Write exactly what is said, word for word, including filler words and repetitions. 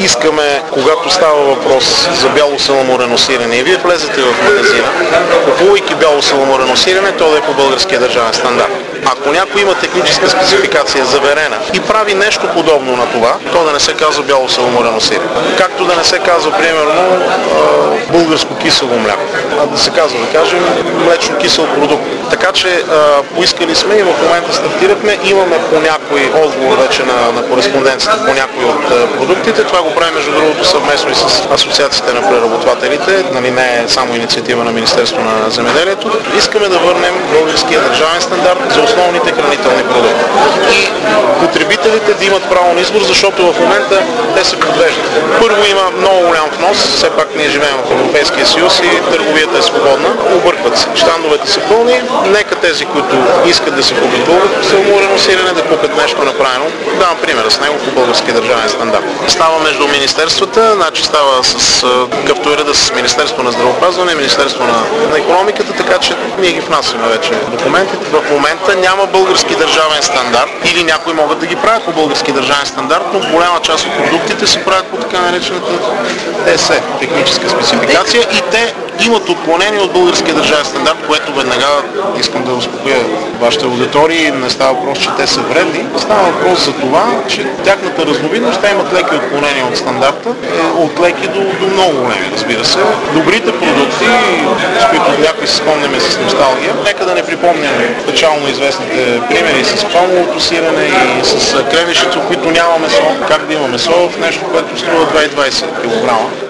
искаме, когато става въпрос за бяло саламурено сирене и вие влезете в магазина, купувайки бяло саламурено сирене, то да е по българския държавен стандарт. Ако някой има техническа спецификация заверена и прави нещо подобно на това, то да не се казва бяло саламурено сирене. Както да не се казва, примерно, българско кисело мляко, а да се казва, да кажем, млечно кисел продукт. Така че поискали сме и в момента стартирахме, имаме по някой отговор вече на, на кореспонденцията по някои от продуктите. Това го правим между другото съвместно и с асоциациите на преработвателите, нали, не е само инициатива на Министерството на земеделието. Искаме да върнем българския държавен стандарт за основните хранителни продукти. И потребителите да имат право на избор, защото в момента те се подвеждат. Първо има много голям внос, все пак ние живеем в Европейския съюз и търговията е свободна. Объркват се. Щандовете са пълни. Нека тези, които искат да се купят българско саламурено сирене, да купят нещо направено. Давам примера с него по българския държавен стандарт. Става между министерствата, значи става с какъвто е реда с Министерство на здравеопазване, Министерство на, на икономиката, така че ние ги внасяме вече документите. В момента няма български държавен стандарт или някои могат да ги правят по български държавен стандарт, но голяма част от продуктите се правят по така наречената Т С Е, техническа спецификация, и те имат отклонение от българския държавен стандарт, което веднага искам да успокоя вашите аудитории. Не става въпрос, че те са вредни. Става въпрос за това, че тяхната разновидност, те имат леки отклонения от стандарта, от леки до, до много големи, разбира се. Добрите продукти, с които някои се спомняме с носталгия, нека да не припомняме печално известните примери с палмовото сирене и с кремишето, в които няма месо. Как да има месо в нещо, което струва две и двайсет килограма.